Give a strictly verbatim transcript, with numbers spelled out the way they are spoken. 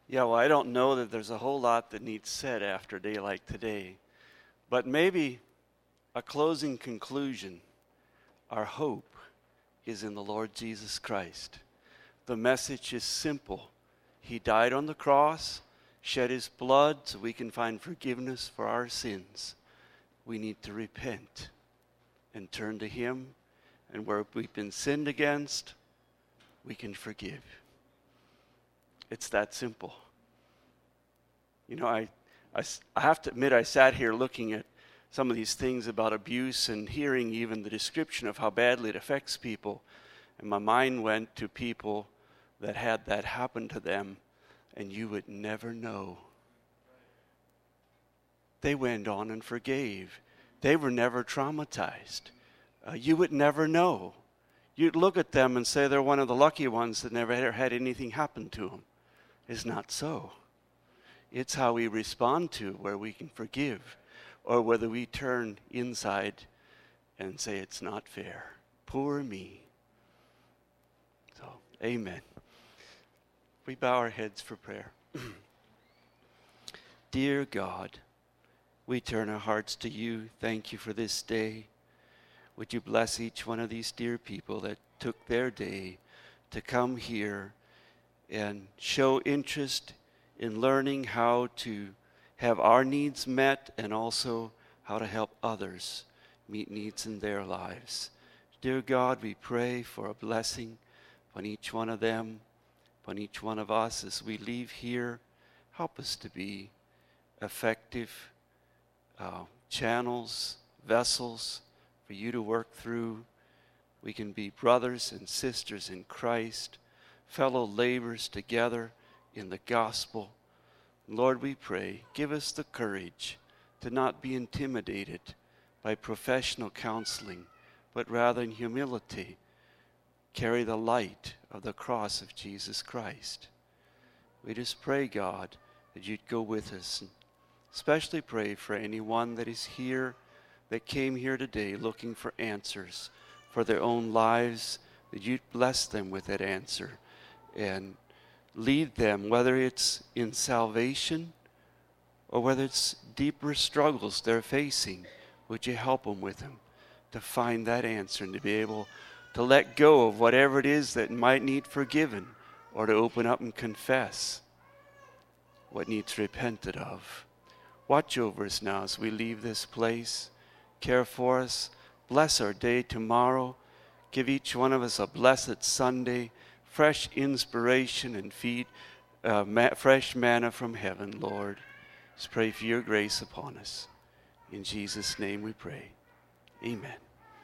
Yeah, well, I don't know that there's a whole lot that needs said after a day like today, but maybe a closing conclusion. Our hope is in the Lord Jesus Christ. The message is simple. He died on the cross, shed his blood so we can find forgiveness for our sins. We need to repent and turn to him, and where we've been sinned against, we can forgive. It's that simple. You know, I, I, I have to admit, I sat here looking at some of these things about abuse and hearing even the description of how badly it affects people. And my mind went to people that had that happen to them, and you would never know. They went on and forgave. They were never traumatized. Uh, you would never know. You'd look at them and say they're one of the lucky ones that never had anything happen to them. It's not so. It's how we respond to where we can forgive, or whether we turn inside and say it's not fair. Poor me. So, amen. We bow our heads for prayer. Dear God, we turn our hearts to you. Thank you for this day. Would you bless each one of these dear people that took their day to come here and show interest in learning how to have our needs met and also how to help others meet needs in their lives. Dear God, we pray for a blessing on each one of them, on each one of us as we leave here. Help us to be effective uh, channels, vessels for you to work through. We can be brothers and sisters in Christ, fellow laborers together in the gospel. Lord, we pray, give us the courage to not be intimidated by professional counseling, but rather in humility carry the light of the cross of Jesus Christ. We just pray, God, that you'd go with us, and especially pray for anyone that is here, that came here today looking for answers for their own lives, that you'd bless them with that answer and lead them, whether it's in salvation or whether it's deeper struggles they're facing. Would you help them with them to find that answer and to be able to let go of whatever it is that might need forgiven, or to open up and confess what needs repented of. Watch over us now as we leave this place. Care for us. Bless our day tomorrow. Give each one of us a blessed Sunday, fresh inspiration, and feed uh, ma- fresh manna from heaven, Lord. Just pray for your grace upon us. In Jesus' name we pray. Amen.